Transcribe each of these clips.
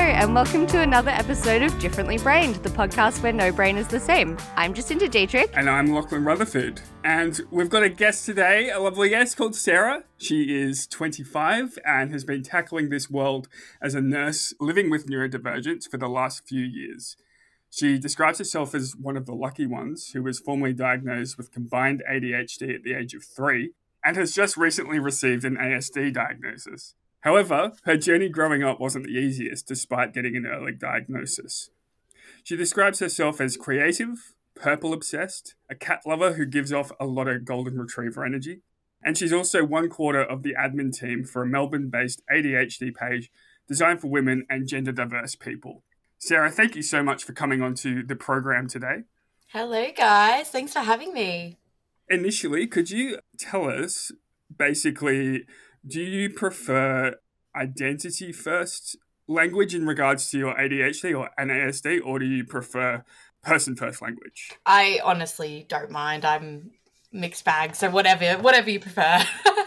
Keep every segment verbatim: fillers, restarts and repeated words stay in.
and welcome to another episode of Differently Brained, the podcast where no brain is the same. I'm Jacinta Dietrich. And I'm Lachlan Rutherford. And we've got a guest today, a lovely guest called Sarah. She is twenty-five and has been tackling this world as a nurse living with neurodivergence for the last few years. She describes herself as one of the lucky ones who was formally diagnosed with combined A D H D at the age of three and has just recently received an A S D diagnosis. However, her journey growing up wasn't the easiest despite getting an early diagnosis. She describes herself as creative, purple-obsessed, a cat lover who gives off a lot of golden retriever energy, and she's also one quarter of the admin team for a Melbourne-based A D H D page designed for women and gender-diverse people. Sarah, thank you so much for coming onto the program today. Hello, guys. Thanks for having me. Initially, could you tell us, basically, do you prefer identity first language in regards to your A D H D or an A S D, or do you prefer person first language? I honestly don't mind. I'm mixed bag, so whatever, whatever you prefer.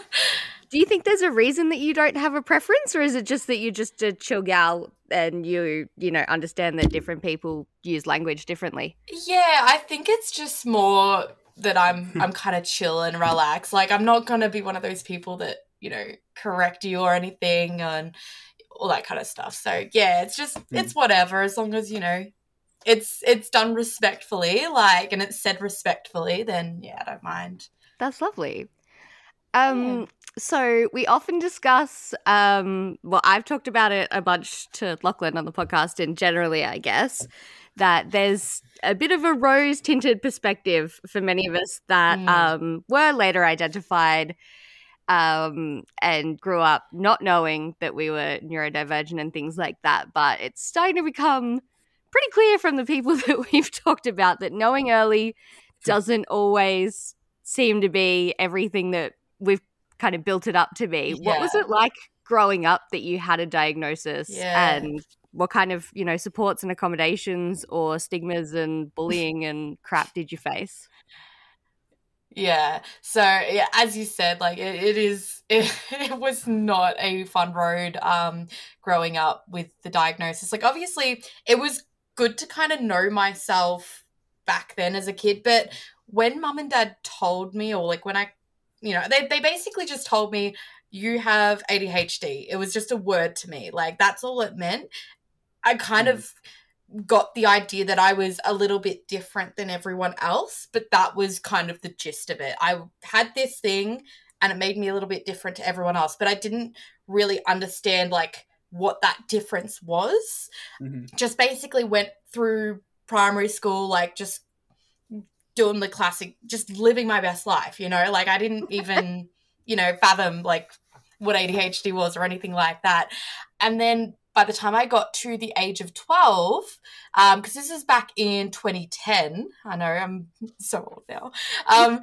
Do you think there's a reason that you don't have a preference, or is it just that you're just a chill gal and you, you know, understand that different people use language differently? Yeah, I think it's just more that I'm I'm kind of chill and relaxed. Like, I'm not going to be one of those people that, you know, correct you or anything and all that kind of stuff. So, yeah, it's just, it's whatever, as long as, you know, it's it's done respectfully, like, and it's said respectfully, then, yeah, I don't mind. That's lovely. Um, yeah. So we often discuss, um, well, I've talked about it a bunch to Lachlan on the podcast, and generally, I guess, that there's a bit of a rose-tinted perspective for many of us that mm. um, were later identified um, and grew up not knowing that we were neurodivergent and things like that. But it's starting to become pretty clear from the people that we've talked about that knowing early doesn't always seem to be everything that we've kind of built it up to be. Yeah. What was it like growing up that you had a diagnosis yeah. and what kind of, you know, supports and accommodations or stigmas and bullying and crap did you face? Yeah. So, yeah, as you said, like it, it is, it, it was not a fun road um, growing up with the diagnosis. Like, obviously it was good to kind of know myself back then as a kid, but when mum and dad told me, or like when I, you know, they, they basically just told me, you have A D H D. It was just a word to me. Like, that's all it meant. I kind mm. of got the idea that I was a little bit different than everyone else, but that was kind of the gist of it. I had this thing and it made me a little bit different to everyone else, but I didn't really understand, like, what that difference was. Mm-hmm. Just basically went through primary school, like, just doing the classic, just living my best life, you know, like I didn't even, you know, fathom like what A D H D was or anything like that. And then by the time I got to the age of twelve, um, because this is back in twenty ten, I know I'm so old now. Um,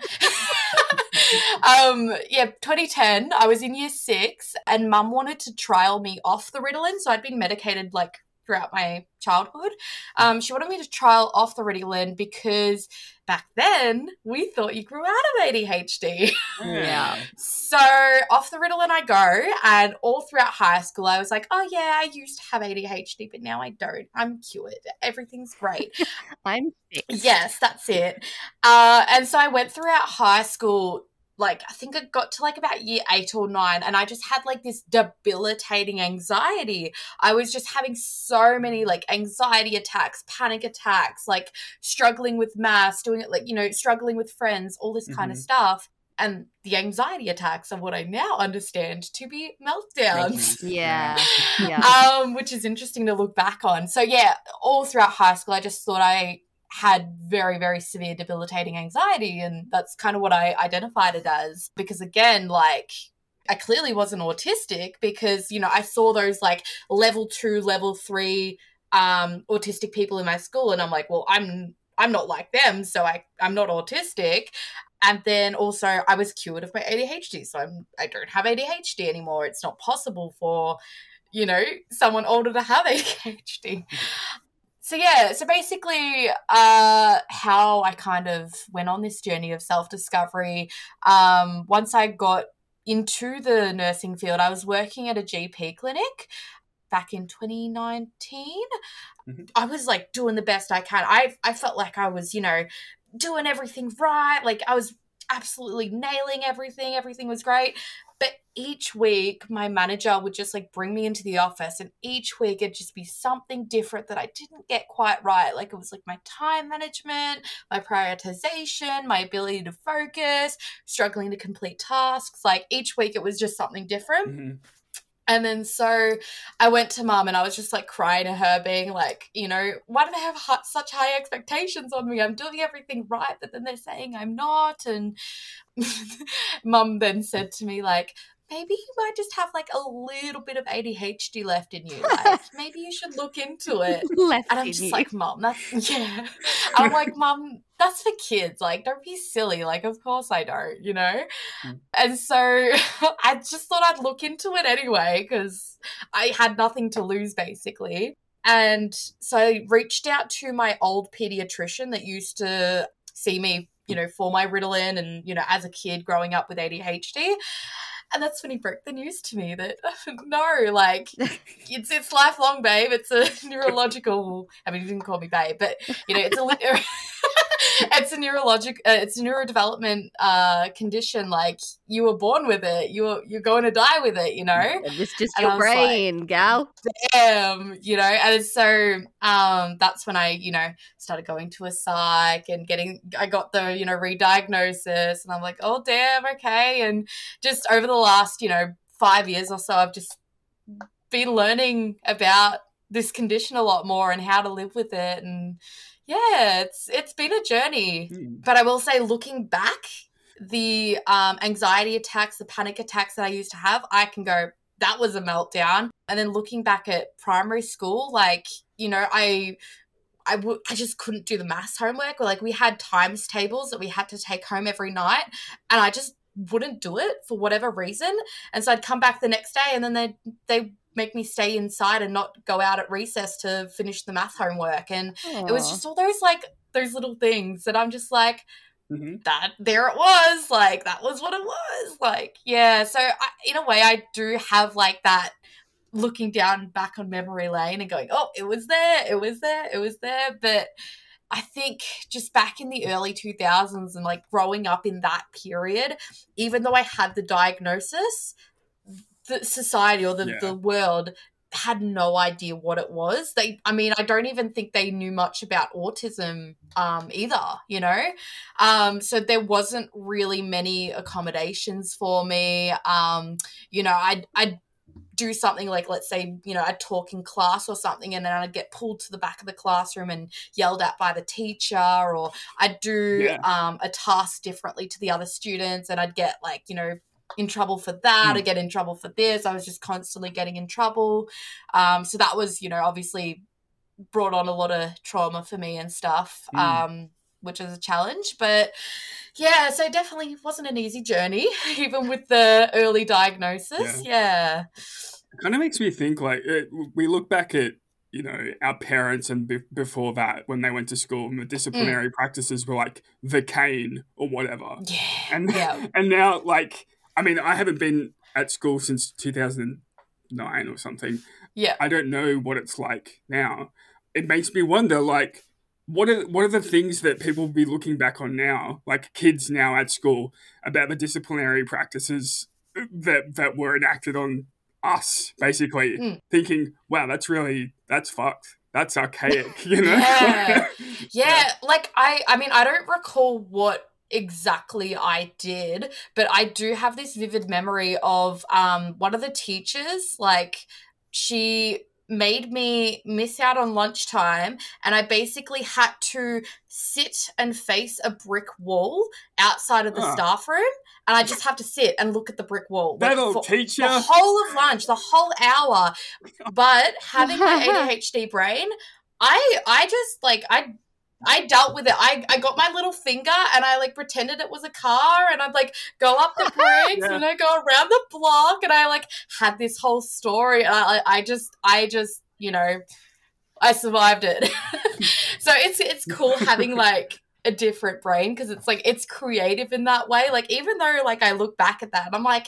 um, yeah, twenty ten, I was in year six and mum wanted to trial me off the Ritalin. So I'd been medicated like throughout my childhood. Um, she wanted me to trial off the Ritalin because back then we thought you grew out of A D H D. Yeah. So off the Ritalin I go, and all throughout high school I was like, oh yeah, I used to have A D H D, but now I don't. I'm cured. Everything's great. I'm fixed. Yes, that's it. Uh, and so I went throughout high school. Like, I think it got to like about year eight or nine, and I just had like this debilitating anxiety. I was just having so many like anxiety attacks, panic attacks, like struggling with maths, doing it like, you know, struggling with friends, all this mm-hmm. kind of stuff. And the anxiety attacks are what I now understand to be meltdowns. Yeah. yeah. Um, which is interesting to look back on. So yeah, all throughout high school, I just thought I had very, very severe debilitating anxiety, and that's kind of what I identified it as, because again, like, I clearly wasn't autistic because, you know, I saw those like level two, level three um, autistic people in my school, and I'm like, well, I'm I'm not like them, so I, I'm not autistic. And then also I was cured of my A D H D, so I'm, I don't have A D H D anymore. It's not possible for, you know, someone older to have A D H D. So yeah, so basically uh, how I kind of went on this journey of self-discovery, um, once I got into the nursing field, I was working at a G P clinic, back in twenty nineteen. Mm-hmm. I was like doing the best I can. I I felt like I was, you know, doing everything right. Like I was absolutely nailing everything. Everything was great. But each week my manager would just like bring me into the office, and each week it'd just be something different that I didn't get quite right. Like it was like my time management, my prioritization, my ability to focus, struggling to complete tasks. Like each week it was just something different. Mm-hmm. And then so I went to mum and I was just like crying to her, being like, you know, why do they have high, such high expectations on me? I'm doing everything right, but then they're saying I'm not. And mum then said to me, like, maybe you might just have like a little bit of A D H D left in you. Like maybe you should look into it. Left And I'm in just you. like, mum, that's, yeah. I'm like, mum, that's for kids. Like, don't be silly. Like, of course I don't, you know? Mm. And so I just thought I'd look into it anyway because I had nothing to lose basically. And so I reached out to my old pediatrician that used to see me, you know, for my Ritalin and, you know, as a kid growing up with A D H D. And that's when he broke the news to me that, no, like, it's it's lifelong, babe. It's a neurological, I mean, he didn't call me babe, but, you know, it's a it's a neurologic, uh, it's a neurodevelopment uh, condition. Like, you were born with it. You're, you're going to die with it, you know? And it's just And your I was like, brain, gal. damn, you know, and so um, that's when I, you know, started going to a psych and getting, I got the, you know, re-diagnosis, and I'm like, oh, damn, okay. And just over the last, you know, five years or so, I've just been learning about this condition a lot more and how to live with it. And yeah, it's it's been a journey. Mm. But I will say, looking back, the um, anxiety attacks, the panic attacks that I used to have, I can go, that was a meltdown. And then looking back at primary school, like, you know, I I, w- I just couldn't do the maths homework. Or like we had times tables that we had to take home every night, and I just wouldn't do it for whatever reason. And so I'd come back the next day, and then they they make me stay inside and not go out at recess to finish the math homework. And Aww. it was just all those like those little things that I'm just like, Mm-hmm. that there it was, like that was what it was, like, yeah. So I, in a way I do have like that looking down back on memory lane and going, oh, it was there, it was there, it was there. But I think just back in the early two thousands and like growing up in that period, even though I had the diagnosis, the society or the, Yeah. the world had no idea what it was. They, I mean, I don't even think they knew much about autism um, either, you know? Um, so there wasn't really many accommodations for me. Um, you know, I'd, I'd do something like, let's say, you know, I'd talk in class or something, and then I'd get pulled to the back of the classroom and yelled at by the teacher, or I'd do Yeah. um, a task differently to the other students, and I'd get like, you know, in trouble for that, Mm. or get in trouble for this. I was just constantly getting in trouble. Um, so that was, you know, obviously brought on a lot of trauma for me and stuff, Mm. um, which is a challenge. But yeah, so definitely wasn't an easy journey, even with the early diagnosis. Yeah. It kind of makes me think, like, it, we look back at, you know, our parents and be- before that, when they went to school, and the disciplinary practices were like the cane or whatever. Yeah. And Yeah. and now, like, I mean, I haven't been at school since two thousand nine or something. Yeah. I don't know what it's like now. It makes me wonder, like, what are what are the things that people will be looking back on now, like kids now at school, about the disciplinary practices that that were enacted on us, basically, Mm. thinking, wow, that's really, that's fucked. That's archaic, you know? Yeah. Yeah, like I I mean, I don't recall what exactly I did, but I do have this vivid memory of um one of the teachers, like, she made me miss out on lunchtime, and I basically had to sit and face a brick wall outside of the Ah. staff room, and I just have to sit and look at the brick wall. like, That'll for teach the you. whole of lunch, the whole hour. But having my A D H D brain, I I just like I I dealt with it. I, I got my little finger and I like pretended it was a car, and I'd like go up the bricks Yeah. and I go around the block, and I like had this whole story. And I I just I just you know I survived it. So it's it's cool having like a different brain, because it's like it's creative in that way. Like, even though like I look back at that and I'm like,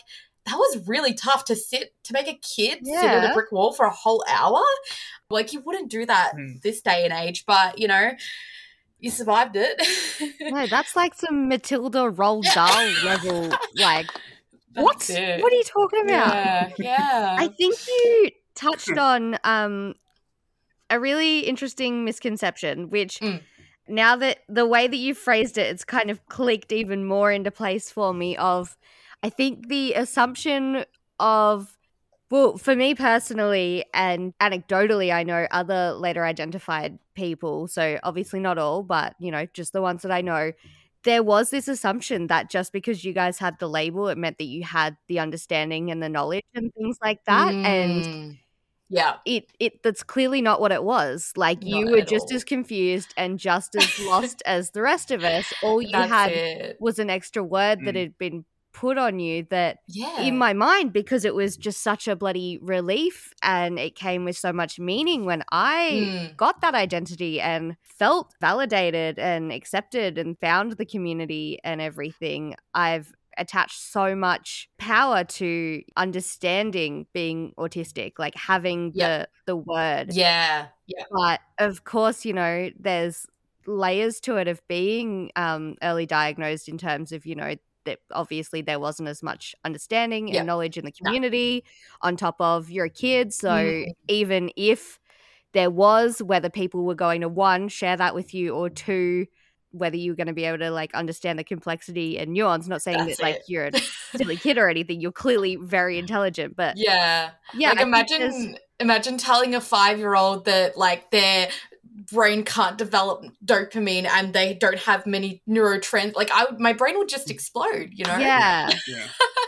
that was really tough to sit, to make a kid Yeah. sit at a brick wall for a whole hour. Like, you wouldn't do that Hmm. this day and age, but, you know, you survived it. No, that's like some Matilda Roald Dahl level, like, what? That's it. What are you talking about? Yeah, yeah. I think you touched on um, a really interesting misconception, which Mm. now that the way that you phrased it, it's kind of clicked even more into place for me of, I think the assumption of, well, for me personally and anecdotally, I know other later identified people, so obviously not all, but, you know, just the ones that I know, there was this assumption that just because you guys had the label, it meant that you had the understanding and the knowledge and things like that. And Mm. Yeah. it it that's clearly not what it was. Like, you Not were at just all. as confused and just as lost as the rest of us. All you That's had it. was an extra word that Mm. had been put on you that Yeah. in my mind, because it was just such a bloody relief and it came with so much meaning when I Mm. got that identity and felt validated and accepted and found the community and everything. I've attached so much power to understanding being autistic, like having Yep. the the word. Yeah. Yeah. But of course, you know, there's layers to it of being um, early diagnosed in terms of, you know, that obviously there wasn't as much understanding and Yep. knowledge in the No. community on top of you're a kid. So Mm. even if there was, whether people were going to, one, share that with you, or two, whether you were going to be able to like understand the complexity and nuance, not saying That's that like it. you're a silly kid or anything, you're clearly very intelligent, but Yeah. yeah, Like, I think there's- imagine imagine telling a five-year-old that, like, their brain can't develop dopamine and they don't have many neurotrans. Like, I would, my brain would just explode, you know? yeah. Yeah.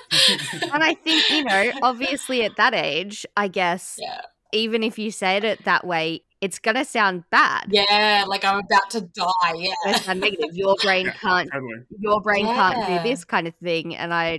And I think, you know, obviously at that age, I guess, Yeah. even if you said it that way, it's going to sound bad. Yeah, like I'm about to die. It's gonna Yeah. sound negative. Your brain Yeah, can't, totally. your brain can't do Yeah. this kind of thing. And I,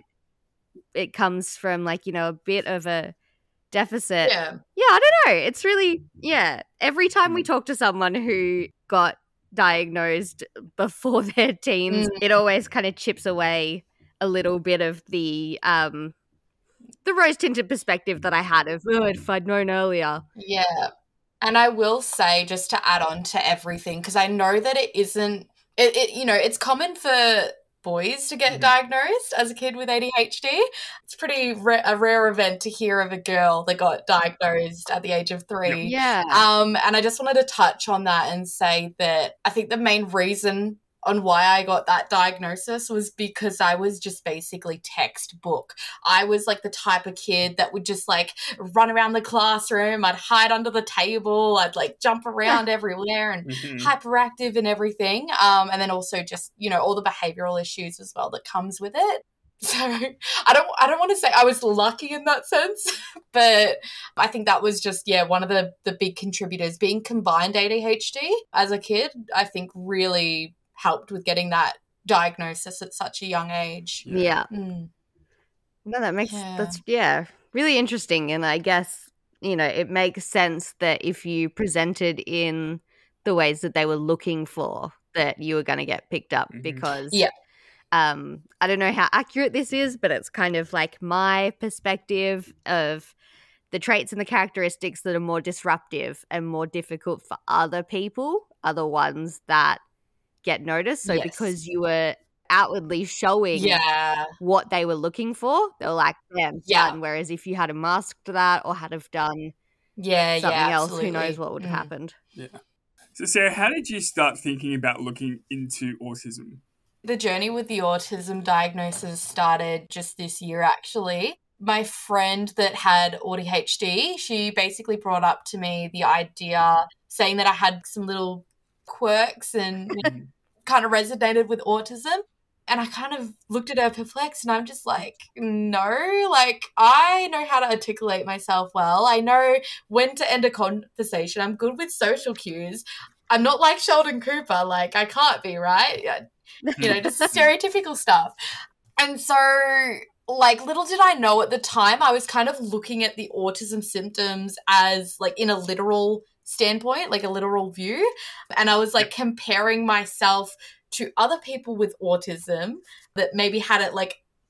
it comes from like, you know, a bit of a deficit. Yeah. Yeah, I don't know. It's really, yeah. Every time we Mm. talk to someone who got diagnosed before their teens, Mm. it always kind of chips away a little bit of the um the rose tinted perspective that I had of, oh, if I'd known earlier. Yeah. And I will say, just to add on to everything, because I know that it isn't, it, it you know, it's common for boys to get Mhm. diagnosed as a kid with A D H D. It's pretty ra- a rare event to hear of a girl that got diagnosed at the age of three. Yeah. Um, and I just wanted to touch on that and say that I think the main reason on why I got that diagnosis was because I was just basically textbook. I was like the type of kid that would just like run around the classroom. I'd hide under the table. I'd like jump around everywhere and Mhm. hyperactive and everything. Um, and then also just, you know, all the behavioral issues as well that comes with it. So I don't I don't want to say I was lucky in that sense, but I think that was just, yeah, one of the the big contributors. Being combined A D H D as a kid, I think really helped with getting that diagnosis at such a young age. Yeah. Mm. No, that makes, Yeah. that's, yeah, really interesting. And I guess, you know, it makes sense that if you presented in the ways that they were looking for, that you were going to get picked up Mhm. because, Yeah. um, I don't know how accurate this is, but it's kind of like my perspective of the traits and the characteristics that are more disruptive and more difficult for other people are the ones that get noticed. So Yes. because you were outwardly showing Yeah. what they were looking for, they were like, damn, Yeah. done. Whereas if you had have masked that or had have done Yeah, something yeah, else, absolutely. who knows what would have Mm. happened. Yeah. So, Sarah, how did you start thinking about looking into autism? The journey with the autism diagnosis started just this year, actually. My friend that had A D H D, she basically brought up to me the idea, saying that I had some little quirks and you know, Mhm. kind of resonated with autism. And I kind of looked at her perplexed, and I'm just like, no, like, I know how to articulate myself well. I know when to end a conversation. I'm good with social cues. I'm not like Sheldon Cooper. Like, I can't be, right? Yeah, you know, just stereotypical stuff. And so, like, little did I know at the time, I was kind of looking at the autism symptoms as, like, in a literal standpoint, like a literal view. And I was, like, comparing myself to other people with autism that maybe had it, like,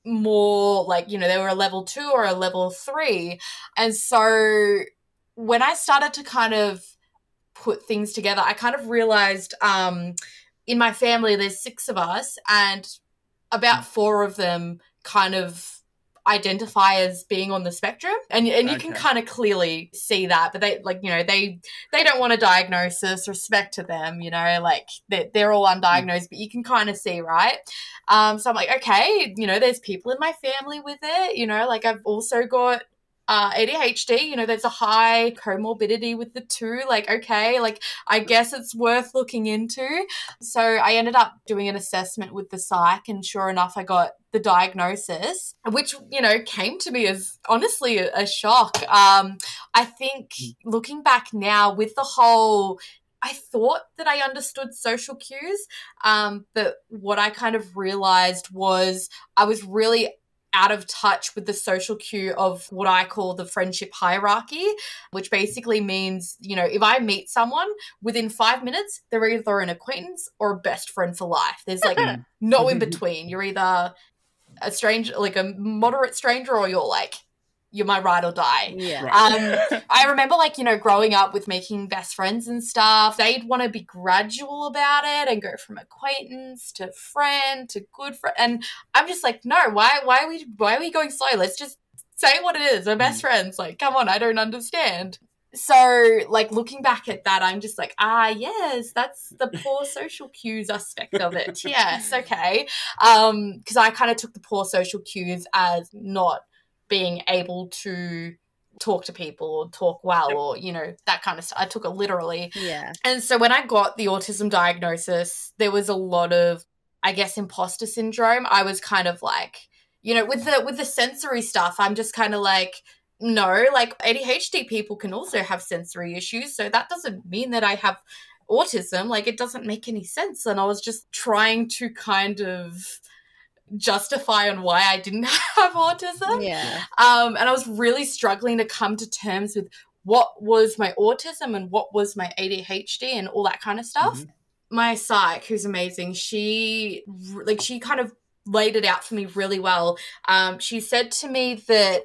more like, you know, they were a level two or a level three. And so when I started to kind of put things together, I kind of realized um, in my family, there's six of us, and about four of them kind of identify as being on the spectrum, and and you okay. can kind of clearly see that, but they like, you know, they they don't want a diagnosis, respect to them, you know, like they're, they're all undiagnosed, mm. but you can kind of see, right? Um, so I'm like, okay, you know, there's people in my family with it, you know, like I've also got Uh, A D H D, you know, there's a high comorbidity with the two. Like, okay, like, I guess it's worth looking into. So I ended up doing an assessment with the psych, and sure enough, I got the diagnosis, which, you know, came to me as honestly a, a shock. Um, I think looking back now with the whole, I thought that I understood social cues, um, but what I kind of realized was I was really out of touch with the social cue of what I call the friendship hierarchy, which basically means, you know, if I meet someone within five minutes, they're either an acquaintance or a best friend for life. There's like no in between. You're either a stranger, like a moderate stranger, or you're like, you're my ride or die. Yeah. Um, I remember, like, you know, growing up with making best friends and stuff, they'd want to be gradual about it and go from acquaintance to friend to good friend. And I'm just like, no, why, why are we, why are we going slow? Let's just say what it is. We're best friends. Like, come on, I don't understand. So, like, looking back at that, I'm just like, ah, yes, that's the poor social cues aspect of it. Yes, okay. Um, because I kind of took the poor social cues as not being able to talk to people or talk well, yep. or, you know, that kind of stuff. I took it literally. Yeah. And so when I got the autism diagnosis, there was a lot of, I guess, imposter syndrome. I was kind of like, you know, with the with the sensory stuff, I'm just kind of like, no, like A D H D people can also have sensory issues. So that doesn't mean that I have autism. Like, it doesn't make any sense. And I was just trying to kind of justify on why I didn't have autism. Yeah. Um, and I was really struggling to come to terms with what was my autism and what was my A D H D and all that kind of stuff. Mm-hmm. My psych, who's amazing, she like she kind of laid it out for me really well. Um, she said to me that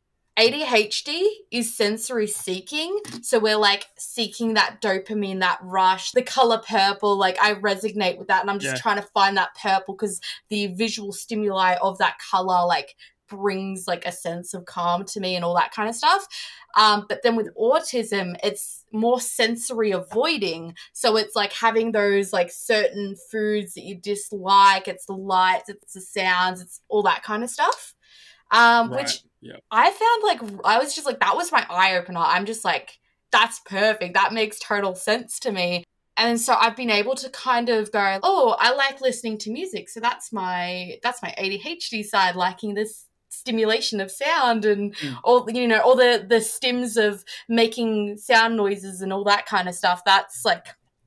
A D H D is sensory seeking. So we're like seeking that dopamine, that rush, the color purple. Like, I resonate with that. And I'm just yeah. trying to find that purple because the visual stimuli of that color, like, brings like a sense of calm to me and all that kind of stuff. Um, but then with autism, it's more sensory avoiding. So it's like having those like certain foods that you dislike. It's the lights, it's the sounds, it's all that kind of stuff. Um, right. Which yeah. I found like, I was just like, that was my eye opener. I'm just like, that's perfect. That makes total sense to me. And so I've been able to kind of go, oh, I like listening to music. So that's my, that's my A D H D side, liking this stimulation of sound and mm. all, you know, all the, the stims of making sound noises and all that kind of stuff. That's like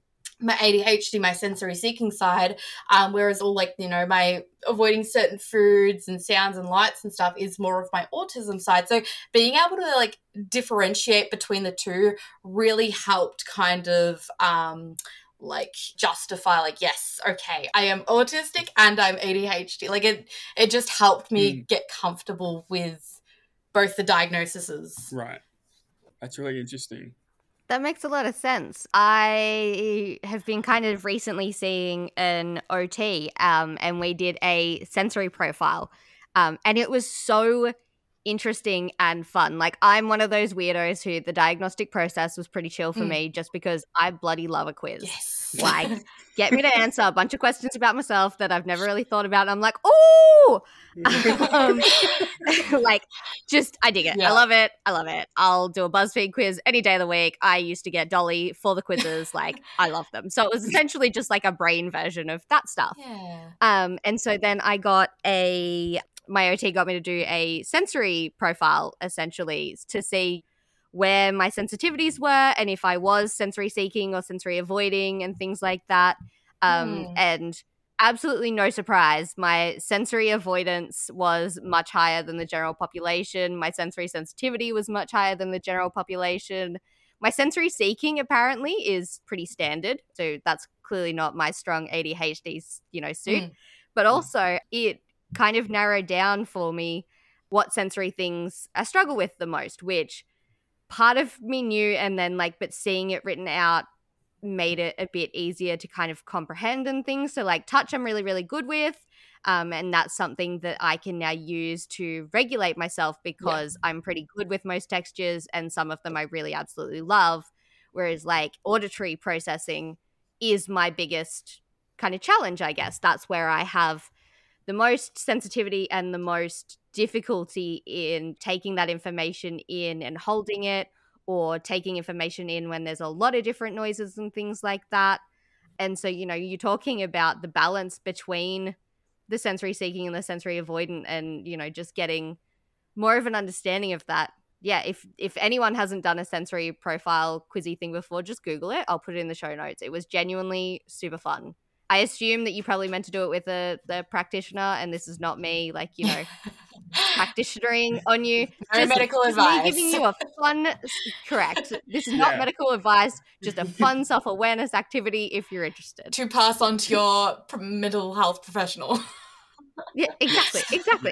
my A D H D, my sensory seeking side, um, whereas all like, you know, my avoiding certain foods and sounds and lights and stuff is more of my autism side. So being able to like differentiate between the two really helped kind of um, like justify like, yes, okay, I am autistic and I'm A D H D. Like it, it just helped me mm. get comfortable with both the diagnoses. Right. That's really interesting. That makes a lot of sense. I have been kind of recently seeing an O T, um, and we did a sensory profile, um, and it was so interesting and fun. Like, I'm one of those weirdos who the diagnostic process was pretty chill for mm. me just because I bloody love a quiz. Yes. Like, get me to answer a bunch of questions about myself that I've never really thought about. And I'm like, ooh! um, like, just, I dig it. Yeah. I love it. I love it. I'll do a BuzzFeed quiz any day of the week. I used to get Dolly for the quizzes. Like, I love them. So it was essentially just like a brain version of that stuff. Yeah. Um, and so then I got a, my O T got me to do a sensory profile, essentially, to see where my sensitivities were and if I was sensory seeking or sensory avoiding and things like that. Um, mm. And absolutely no surprise, my sensory avoidance was much higher than the general population. My sensory sensitivity was much higher than the general population. My sensory seeking apparently is pretty standard. So that's clearly not my strong A D H D, you know, suit. Mm. But also it kind of narrowed down for me what sensory things I struggle with the most, which part of me knew, and then like, but seeing it written out made it a bit easier to kind of comprehend and things. So like touch I'm really, really good with. Um, and that's something that I can now use to regulate myself because yeah. I'm pretty good with most textures and some of them I really absolutely love. Whereas like auditory processing is my biggest kind of challenge, I guess. That's where I have the most sensitivity and the most difficulty in taking that information in and holding it, or taking information in when there's a lot of different noises and things like that. And so, you know, you're talking about the balance between the sensory seeking and the sensory avoidant, and, you know, just getting more of an understanding of that. Yeah, if if anyone hasn't done a sensory profile quizzy thing before, just Google it. I'll put it in the show notes. It was genuinely super fun. I assume that you probably meant to do it with a the practitioner, and this is not me, like, you know, practitionering on you. No just, medical just advice. Me giving you a fun, correct. This is Yeah. not medical advice, just a fun self-awareness activity if you're interested. To pass on to your mental health professional. Yeah, exactly, exactly.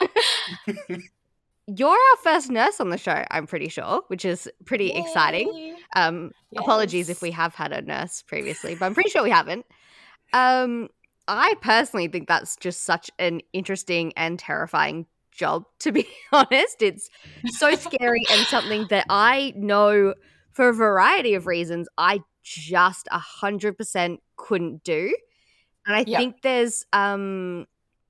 You're our first nurse on the show, I'm pretty sure, which is pretty Yay. exciting. Um, Yes. Apologies if we have had a nurse previously, but I'm pretty sure we haven't. Um, I personally think that's just such an interesting and terrifying job, to be honest. It's so scary and something that I know for a variety of reasons I just one hundred percent couldn't do. And I Yep. think there's, um,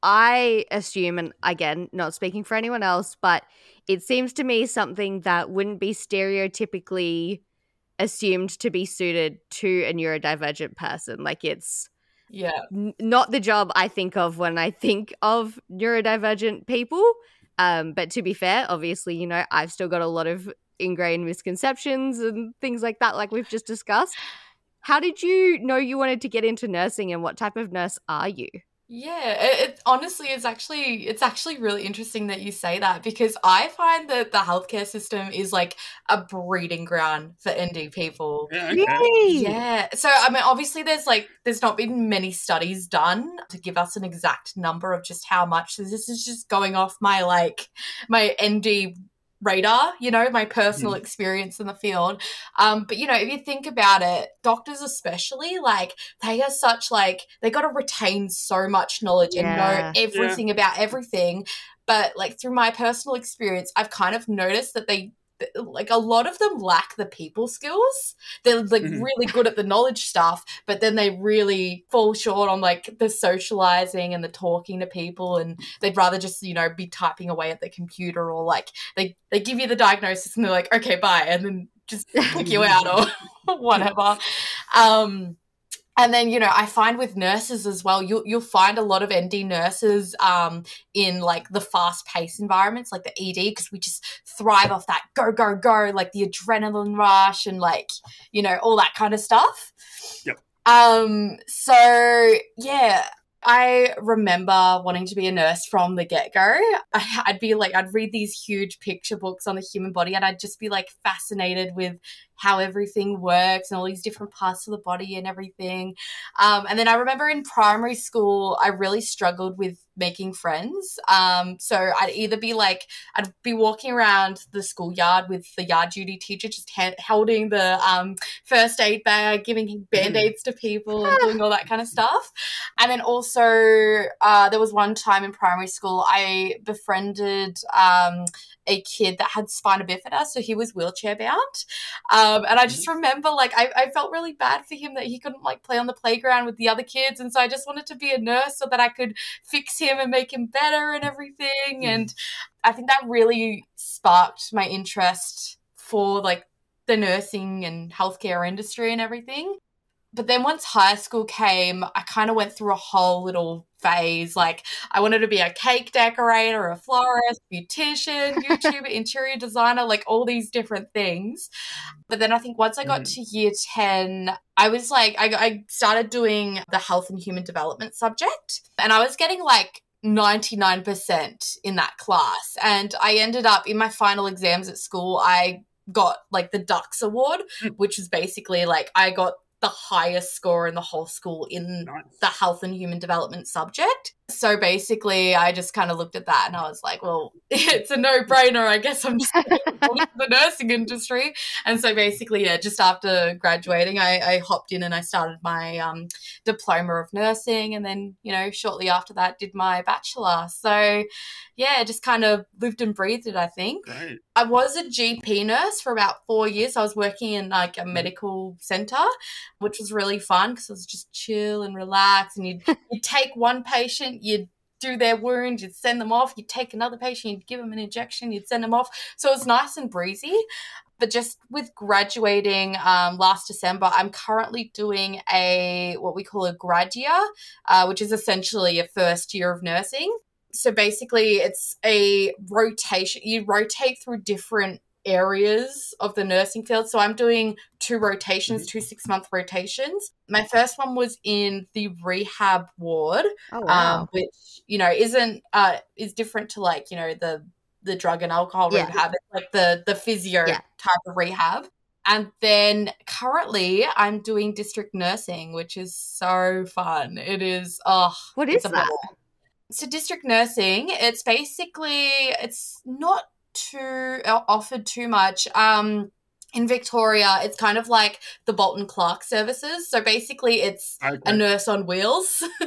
I assume, and again, not speaking for anyone else, but it seems to me something that wouldn't be stereotypically assumed to be suited to a neurodivergent person. Like it's Yeah. n- not the job I think of when I think of neurodivergent people. Um, but to be fair, obviously, you know, I've still got a lot of ingrained misconceptions and things like that, like we've just discussed. How did you know you wanted to get into nursing, and what type of nurse are you? Yeah, it, it honestly is actually it's actually really interesting that you say that, because I find that the healthcare system is like a breeding ground for N D people. Yeah, okay. Really? Yeah. So I mean, obviously there's like there's not been many studies done to give us an exact number of just how much. So this is just going off my like my N D radar, you know, my personal Mhm. experience in the field. Um, but you know, if you think about it, doctors especially, like they are such like they got to retain so much knowledge Yeah. and know everything about everything. But like through my personal experience, I've kind of noticed that they like a lot of them lack the people skills. They're like Mhm. really good at the knowledge stuff, but then they really fall short on like the socializing and the talking to people, and they'd rather just, you know, be typing away at the computer, or like they they give you the diagnosis and they're like, okay, bye, and then just kick you out or whatever. Um And then, you know, I find with nurses as well, you'll, you'll find a lot of N D nurses um, in, like, the fast-paced environments, like the E D, because we just thrive off that go, go, go, like the adrenaline rush and, like, you know, all that kind of stuff. Yep. Um. So, yeah, I remember wanting to be a nurse from the get-go. I'd be, like, I'd read these huge picture books on the human body, and I'd just be, like, fascinated with how everything works and all these different parts of the body and everything. Um, and then I remember in primary school, I really struggled with making friends. Um, so I'd either be like, I'd be walking around the schoolyard with the yard duty teacher, just ha- holding the um, first aid bag, giving Band-Aids to people and doing all that kind of stuff. And then also uh, there was one time in primary school, I befriended um, a kid that had spina bifida, so he was wheelchair bound. Um, and I just remember, like, I, I felt really bad for him that he couldn't, like, play on the playground with the other kids. And so I just wanted to be a nurse so that I could fix him and make him better and everything. Mm. And I think that really sparked my interest for, like, the nursing and healthcare industry and everything. But then once high school came, I kind of went through a whole little phase. Like, I wanted to be a cake decorator, a florist, beautician, YouTuber, interior designer, like all these different things. But then I think once I got mm. to year ten, I was like, I, I started doing the health and human development subject. And I was getting like ninety-nine percent in that class. And I ended up in my final exams at school, I got like the Dux Award, which is basically like I got the highest score in the whole school in nice. the health and human development subject. So basically, I just kind of looked at that and I was like, well, it's a no-brainer. I guess I'm just going into the nursing industry. And so basically, yeah, just after graduating, I, I hopped in and I started my um, diploma of nursing. And then, you know, shortly after that, did my bachelor. So, yeah, just kind of lived and breathed it, I think. Great. I was a G P nurse for about four years. I was working in like a medical center, which was really fun because it was just chill and relax. And you'd, you'd take one patient, you'd do their wound, you'd send them off, you'd take another patient, you'd give them an injection, you'd send them off. So it was nice and breezy. But just with graduating um, last December, I'm currently doing a what we call a grad year, uh, which is essentially a first year of nursing. So basically it's a rotation. You rotate through different areas of the nursing field. So I'm doing two rotations, two six-month rotations. My first one was in the rehab ward, Oh, wow. um, which, you know, isn't uh, is different to like, you know, the the drug and alcohol Yeah. rehab. It's like the, the physio Yeah. type of rehab. And then currently I'm doing district nursing, which is so fun. It is, oh, What it's is a that? ball. So district nursing, it's basically, it's not too offered too much. Um, in Victoria, it's kind of like the Bolton Clark services. So basically it's Okay. a nurse on wheels. um,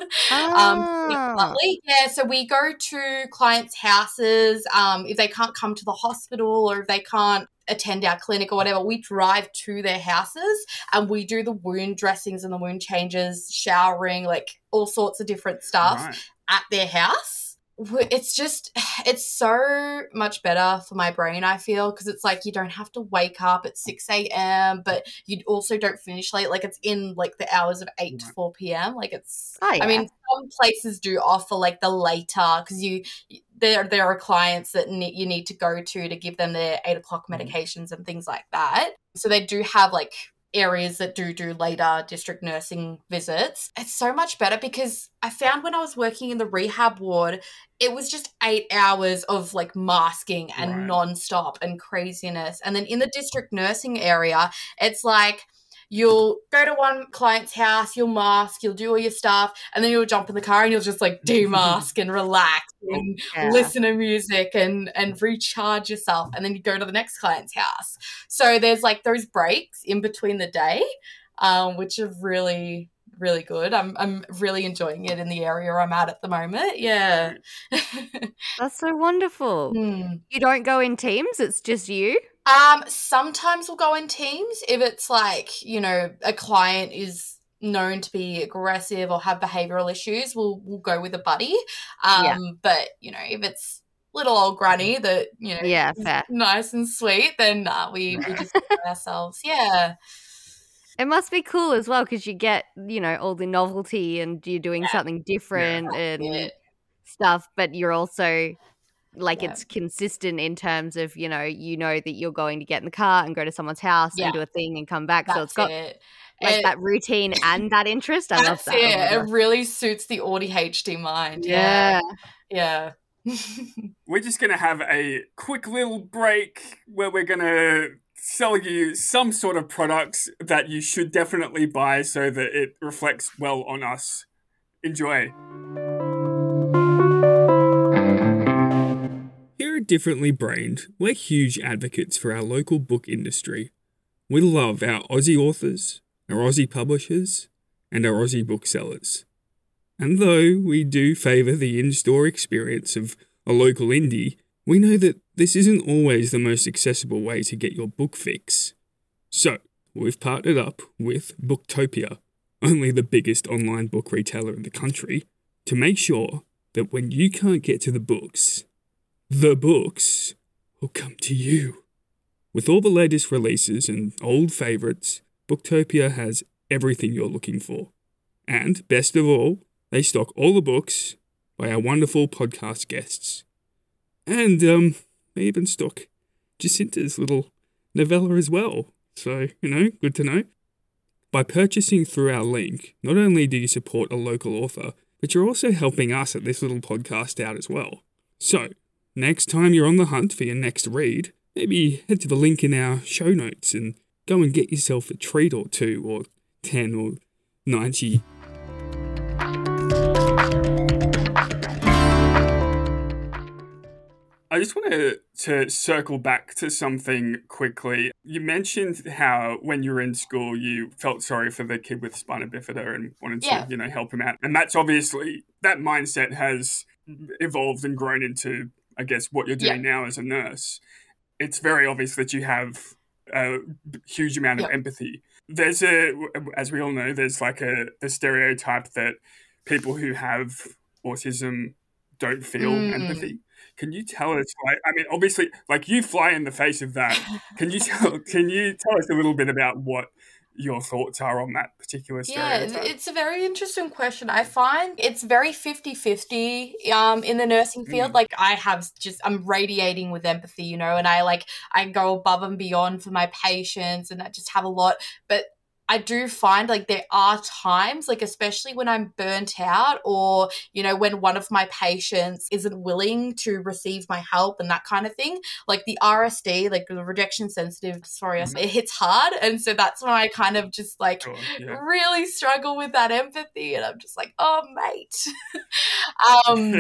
Ah. bluntly. Yeah, so we go to clients' houses. Um, if they can't come to the hospital or if they can't attend our clinic or whatever, we drive to their houses and we do the wound dressings and the wound changes, showering, like all sorts of different stuff Right. at their house. It's just, it's so much better for my brain, I feel, because it's like you don't have to wake up at six a.m., but you also don't finish late. Like it's in like the hours of eight to four p.m. Like it's, Oh, yeah. I mean, some places do offer like the later, because you, there, there are clients that ne- you need to go to to give them their eight o'clock medications and things like that. So they do have like areas that do do later district nursing visits. It's so much better because I found when I was working in the rehab ward, it was just eight hours of like masking and Right. non-stop and craziness. And then in the district nursing area, it's like you'll go to one client's house, you'll mask, you'll do all your stuff, and then you'll jump in the car and you'll just like demask and relax and Yeah. listen to music and and recharge yourself, and then you go to the next client's house. So there's like those breaks in between the day, um, which are really, really good. I'm I'm really enjoying it in the area I'm at at the moment. Yeah. That's so wonderful. Hmm. You don't go in teams, it's just you? Um, sometimes we'll go in teams if it's like, you know, a client is known to be aggressive or have behavioral issues, we'll we'll go with a buddy. Um, Yeah. but you know, if it's little old granny that, you know, Yeah, is fair. nice and sweet, then uh, we, we just do it ourselves. Yeah. It must be cool as well because you get, you know, all the novelty and you're doing something different and Yeah. stuff, but you're also like Yeah. it's consistent in terms of, you know, you know that you're going to get in the car and go to someone's house Yeah. and do a thing and come back. That's So it's got it. like It- that routine and that interest. I love That's that. Oh my it. It gosh. really suits the A D H D mind. Yeah. Yeah. We're just going to have a quick little break where we're going to sell you some sort of products that you should definitely buy so that it reflects well on us. Enjoy. Here at Differently Brained, we're huge advocates for our local book industry. We love our Aussie authors, our Aussie publishers, and our Aussie booksellers. And though we do favour the in-store experience of a local indie, we know that this isn't always the most accessible way to get your book fix. So, we've partnered up with Booktopia, only the biggest online book retailer in the country, to make sure that when you can't get to the books, the books will come to you. With all the latest releases and old favourites, Booktopia has everything you're looking for. And, best of all, they stock all the books by our wonderful podcast guests. And um, they even stock Jacinta's little novella as well. So, you know, good to know. By purchasing through our link, not only do you support a local author, but you're also helping us at this little podcast out as well. So, next time you're on the hunt for your next read, maybe head to the link in our show notes and go and get yourself a treat or two, or ten or ninety. I just want to, to circle back to something quickly. You mentioned how when you were in school, you felt sorry for the kid with spina bifida and wanted to, Yeah. you know, help him out. And that's obviously, that mindset has evolved and grown into, I guess, what you're doing Yeah. now as a nurse. It's very obvious that you have a huge amount of Yeah. empathy. There's a, as we all know, there's like a the stereotype that people who have autism don't feel Mm. empathy. Can you tell us, like, I mean, obviously, like, you fly in the face of that. Can you tell, can you tell us a little bit about what your thoughts are on that particular Yeah, stereotype? it's a very interesting question. I find it's very fifty-fifty um, in the nursing field. Mm. Like, I have just, I'm radiating with empathy, you know, and I like, I go above and beyond for my patients and I just have a lot. But I do find like there are times, like especially when I'm burnt out or, you know, when one of my patients isn't willing to receive my help and that kind of thing, like the R S D, like the rejection sensitive dysphoria, Mhm. it hits hard. And so that's when I kind of just like Sure, yeah. really struggle with that empathy. And I'm just like, oh, mate. um,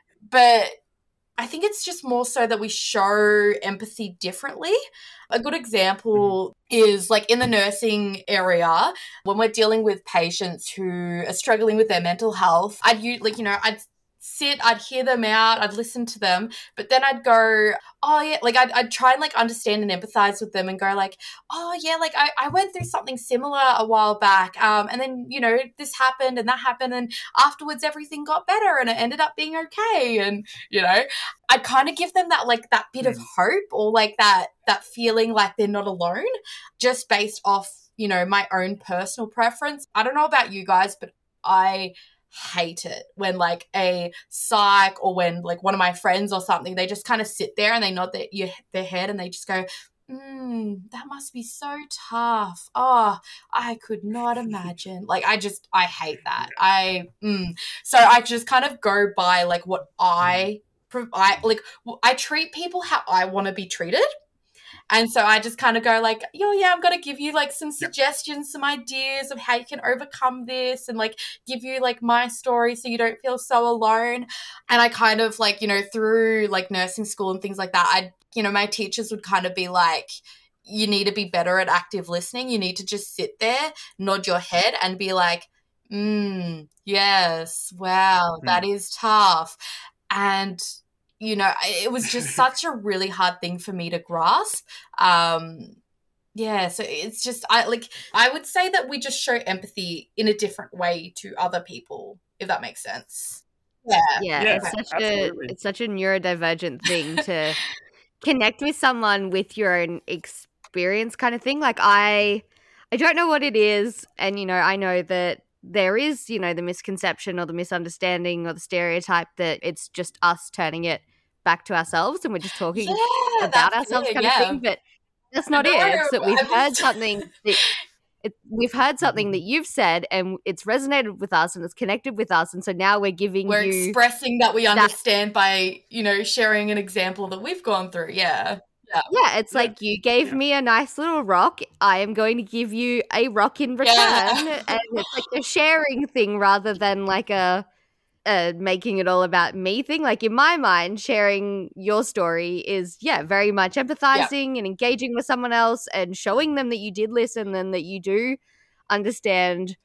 but I think it's just more so that we show empathy differently. A good example mm-hmm. is like in the nursing area, when we're dealing with patients who are struggling with their mental health, I'd use, like, you know, I'd sit, I'd hear them out, I'd listen to them, but then I'd go, oh yeah, like I'd, I'd try and like understand and empathize with them and go like, oh yeah, like I, I went through something similar a while back. Um, and then, you know, this happened and that happened and afterwards everything got better and it ended up being okay. And, you know, I'd kind of give them that, like that bit mm. of hope or like that, that feeling like they're not alone just based off, you know, my own personal preference. I don't know about you guys, but I hate it when like a psych or when like one of my friends or something, they just kind of sit there and they nod their, their head and they just go, mm, that must be so tough. Oh, I could not imagine. Like, I just, I hate that. I, mm. So I just kind of go by like what I, I like, I treat people how I want to be treated. And so I just kind of go like, yo, yeah, I'm going to give you like some suggestions, some ideas of how you can overcome this and like give you like my story so you don't feel so alone. And I kind of like, you know, through like nursing school and things like that, I, you know, my teachers would kind of be like, you need to be better at active listening. You need to just sit there, nod your head and be like, mm, yes, wow, mm. that is tough. And you know, it was just such a really hard thing for me to grasp. Um, yeah, so it's just, I like, I would say that we just show empathy in a different way to other people, if that makes sense. Yeah. Yeah, yeah it's such absolutely. a it's such a neurodivergent thing to connect with someone with your own experience kind of thing. Like I I don't know what it is, and you know, I know that there is, you know, the misconception or the misunderstanding or the stereotype that it's just us turning it back to ourselves and we're just talking yeah, about ourselves it, kind yeah. of thing. But that's not it. It's that we've heard something that it, we've heard something that you've said and it's resonated with us and it's connected with us. And so now we're giving we're you expressing that we understand that, by, you know, sharing an example that we've gone through. Yeah. Yeah, yeah it's yeah. like you gave yeah. me a nice little rock. I am going to give you a rock in return. Yeah. And it's like a sharing thing rather than like a, a making it all about me thing. Like in my mind, sharing your story is, yeah, very much empathizing yeah. and engaging with someone else and showing them that you did listen and that you do understand.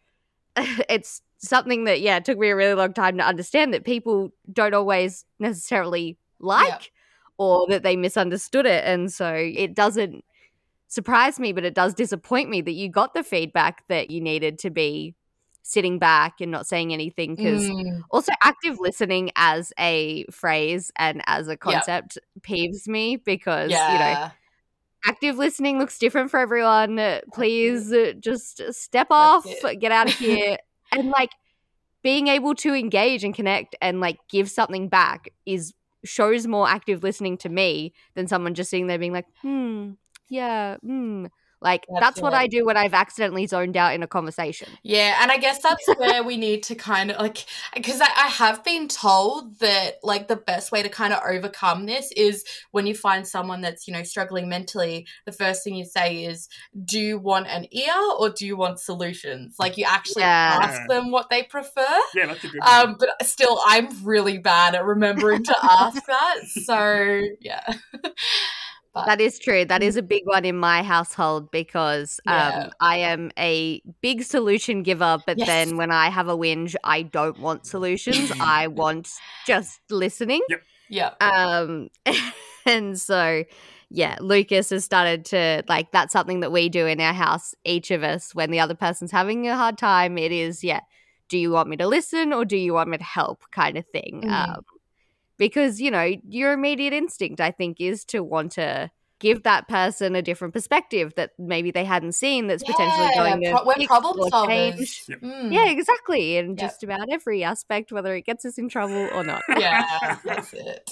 It's something that, yeah, it took me a really long time to understand that people don't always necessarily like. Yeah. Or that they misunderstood it. And so it doesn't surprise me, but it does disappoint me that you got the feedback that you needed to be sitting back and not saying anything. Because mm. also active listening as a phrase and as a concept yep. peeves me because, yeah. you know, active listening looks different for everyone. Please just step off, get out of here. And like being able to engage and connect and like give something back is shows more active listening to me than someone just sitting there being like, hmm, yeah, hmm, Like, That's that's what it. I do when I've accidentally zoned out in a conversation. Yeah, and I guess that's where we need to kind of like, because I, I have been told that like the best way to kind of overcome this is when you find someone that's, you know, struggling mentally, the first thing you say is, do you want an ear or do you want solutions? Like you actually Yeah. ask them what they prefer. Yeah, that's a good one. Um, but still, I'm really bad at remembering to ask that. So, yeah. But, that is true. That is a big one in my household because um, Yeah. I am a big solution giver, but Yes. then when I have a whinge, I don't want solutions. I want just listening. Yep. Yeah. Um, and so, yeah, Lucas has started to, like, that's something that we do in our house, each of us, when the other person's having a hard time. It is, yeah, do you want me to listen or do you want me to help kind of thing? Mm. Um, because, you know, your immediate instinct, I think, is to want to give that person a different perspective that maybe they hadn't seen that's potentially Yeah, going to pro- we're fix problem or solvers. change. Yep. Mm. Yeah, exactly. In Yep. just about every aspect, whether it gets us in trouble or not. Yeah, that's it.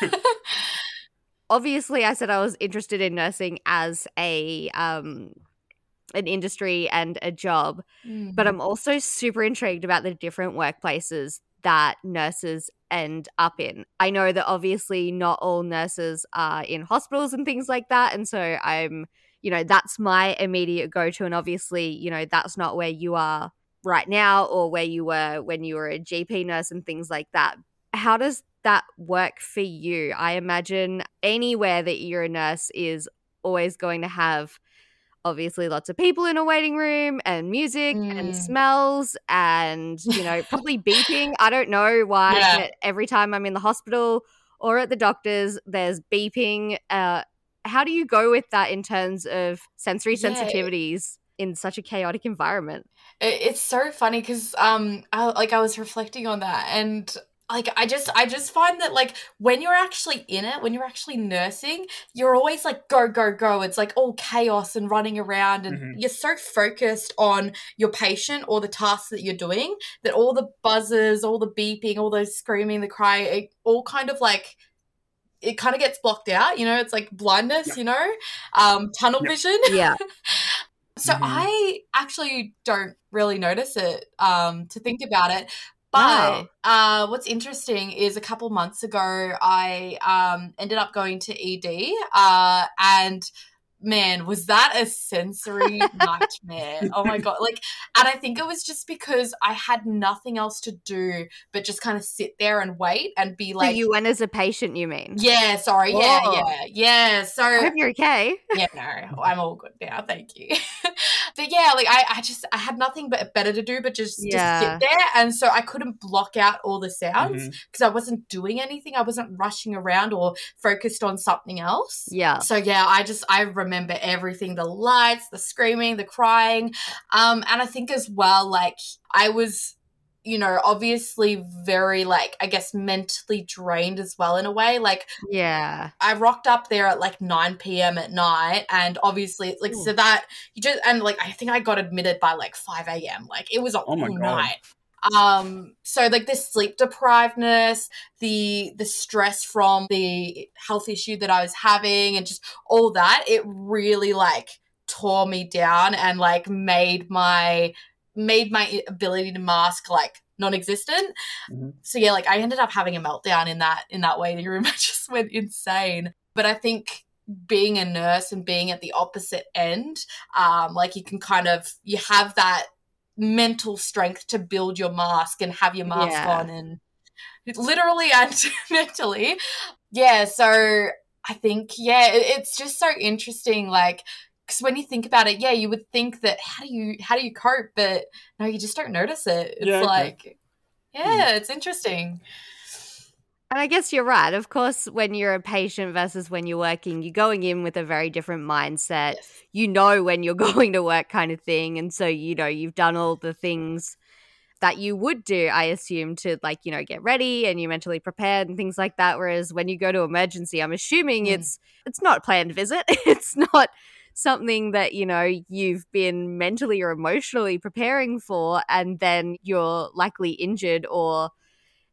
Obviously, I said I was interested in nursing as a um, an industry and a job, Mm. but I'm also super intrigued about the different workplaces that nurses end up in. I know that obviously not all nurses are in hospitals and things like that, and so I'm, you know, that's my immediate go-to, and obviously, you know, that's not where you are right now or where you were when you were a G P nurse and things like that. How does that work for you? I imagine anywhere that you're a nurse is always going to have obviously lots of people in a waiting room and music Mm. and smells and, you know, probably beeping. I don't know why, Yeah. but every time I'm in the hospital or at the doctor's, there's beeping. Uh, how do you go with that in terms of sensory Yeah. sensitivities in such a chaotic environment? It- It's so funny because um, I, like I was reflecting on that and like I just I just find that like when you're actually in it, when you're actually nursing, you're always like go go go. It's like all chaos and running around, and Mhm. you're so focused on your patient or the tasks that you're doing that all the buzzers, all the beeping, all those screaming, the crying, it all kind of like it kind of gets blocked out. You know, it's like blindness. Yeah. You know, um, tunnel Yep. vision. Yeah. So Mhm. I actually don't really notice it um, to think about it. But Wow. uh, what's interesting is a couple months ago, I um, ended up going to E D uh, and man, was that a sensory nightmare. Oh my God. Like, and I think it was just because I had nothing else to do but just kind of sit there and wait and be So like, you went as a patient, you mean? yeah, sorry. Yeah, Oh. yeah, yeah. So I hope you're okay. yeah, no, I'm all good now. Thank you. But yeah, like I, I just I had nothing but better to do but just, Yeah. just sit there. And so I couldn't block out all the sounds Mhm. because I wasn't doing anything. I wasn't rushing around or focused on something else. Yeah. So yeah, I just I remember everything, the lights, the screaming, the crying. Um, and I think as well, like I was, you know, obviously very like, I guess mentally drained as well in a way. Like Yeah. I rocked up there at like nine p.m. at night, and obviously like Ooh. so that you just and like I think I got admitted by like five a.m. Like it was a Oh my long God. night. Um so like the sleep deprivedness, the the stress from the health issue that I was having and just all that, it really like tore me down and like made my made my ability to mask like non-existent. Mhm. So yeah, like I ended up having a meltdown in that in that waiting room. I just went insane. But I think being a nurse and being at the opposite end, um, like you can kind of you have that mental strength to build your mask and have your mask Yeah. on, and literally and mentally. Yeah, so I think yeah, it, it's just so interesting, like because when you think about it, yeah, you would think that how do you how do you cope, but no, you just don't notice it. It's Yeah, okay. like yeah, it's interesting. And I guess you're right. Of course, when you're a patient versus when you're working, you're going in with a very different mindset. Yes. You know when you're going to work kind of thing. And so, you know, you've done all the things that you would do, I assume, to like, you know, get ready and you're mentally prepared and things like that. Whereas when you go to emergency, I'm assuming Mm. it's it's not a planned visit. It's not something that, you know, you've been mentally or emotionally preparing for, and then you're likely injured or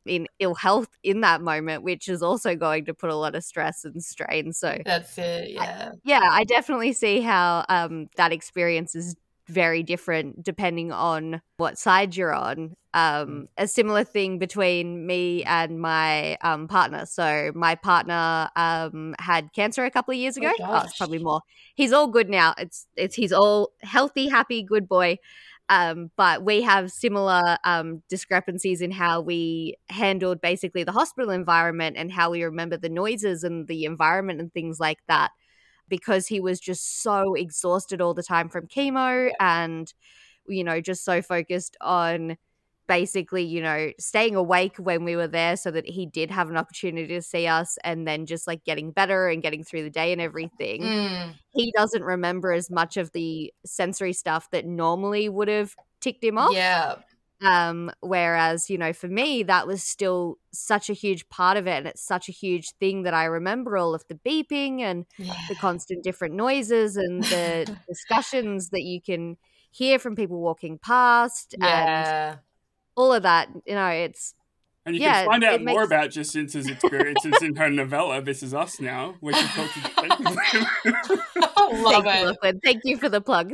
in ill health in that moment, which is also going to put a lot of stress and strain. So that's it. Yeah. I, yeah, I definitely see how um, that experience is very different depending on what side you're on. Um, a similar thing between me and my um, partner. So my partner um, had cancer a couple of years ago. Oh, Oh, it's gosh. probably more. He's all good now. It's it's he's all healthy, happy, good boy. Um, but we have similar um, discrepancies in how we handled basically the hospital environment and how we remember the noises and the environment and things like that, because he was just so exhausted all the time from chemo and, you know, just so focused on basically, you know, staying awake when we were there so that he did have an opportunity to see us, and then just like getting better and getting through the day and everything. Mm. He doesn't remember as much of the sensory stuff that normally would have ticked him off. Yeah. Um, whereas, you know, for me, that was still such a huge part of it. And it's such a huge thing that I remember all of the beeping and Yeah. the constant different noises and the discussions that you can hear from people walking past and Yeah. all of that. You know, it's, And you yeah, can find out it more makes- about Jacinta's experiences in her novella, This Is Us Now, where she talks to I love Thank you, it. Lachlan. Thank you for the plug.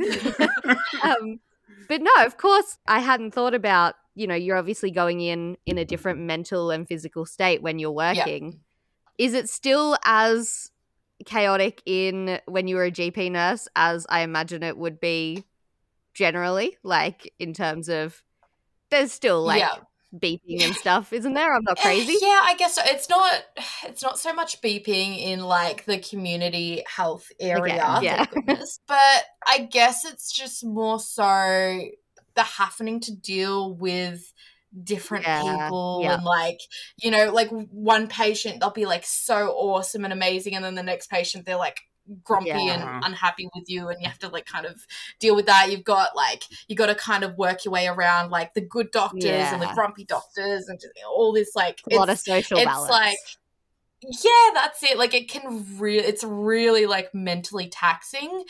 um, but no, of course, I hadn't thought about, you know, you're obviously going in in a different mental and physical state when you're working. Is it still as chaotic in when you were a G P nurse as I imagine it would be generally, like in terms of there's still like Yeah. beeping and stuff, isn't there? I'm not crazy. Yeah, I guess so. It's not it's not so much beeping in like the community health area, yeah. thank goodness. But I guess it's just more so the happening to deal with different Yeah, people yeah. and like, you know, like one patient they'll be like so awesome and amazing, and then the next patient they're like grumpy Yeah. and unhappy with you, and you have to like kind of deal with that. You've got like you got to kind of work your way around like the good doctors and the Yeah. grumpy doctors and just all this like A lot of it's, social it's balance. like yeah, that's it. Like it can really it's really like mentally taxing,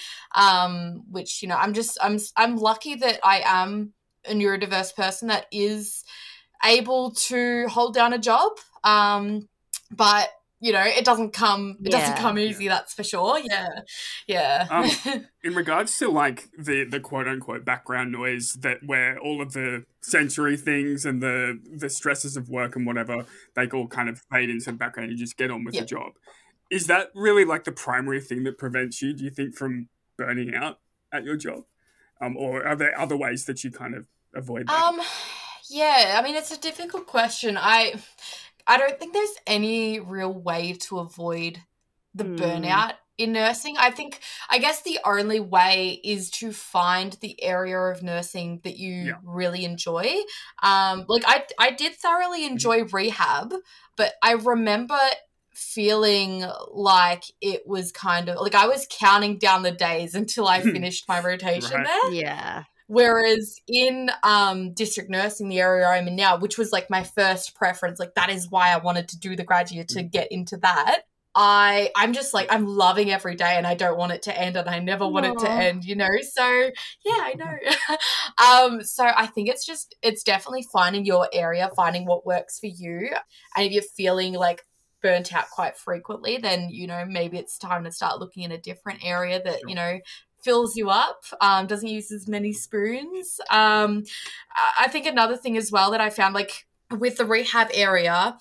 um which, you know, I'm just I'm I'm lucky that I am a neurodiverse person that is able to hold down a job, um but you know, it doesn't come it doesn't Yeah. come easy, that's for sure. Yeah. Yeah. Um, in regards to like the, the quote unquote background noise that where all of the sensory things and the the stresses of work and whatever, they all kind of fade into the background and you just get on with Yep. the job. Is that really like the primary thing that prevents you, do you think, from burning out at your job? Um, or are there other ways that you kind of avoid that? Um, yeah, I mean, it's a difficult question. I, I don't think there's any real way to avoid the Hmm. burnout in nursing. I think, I guess the only way is to find the area of nursing that you Yeah. really enjoy. Um, like I, I did thoroughly enjoy rehab, but I remember feeling like it was kind of like I was counting down the days until I finished my rotation Right. there. Yeah. Whereas in um, district nursing, the area I'm in now, which was like my first preference, like that is why I wanted to do the graduate to get into that. I I'm just like I'm loving every day, and I don't want it to end, and I never want it to Aw. end, you know. So yeah, I know. um, so I think it's just it's definitely finding your area, finding what works for you, and if you're feeling like burnt out quite frequently, then you know maybe it's time to start looking in a different area that Sure. you know fills you up, um, doesn't use as many spoons. Um, I I think another thing as well that I found, like with the rehab area,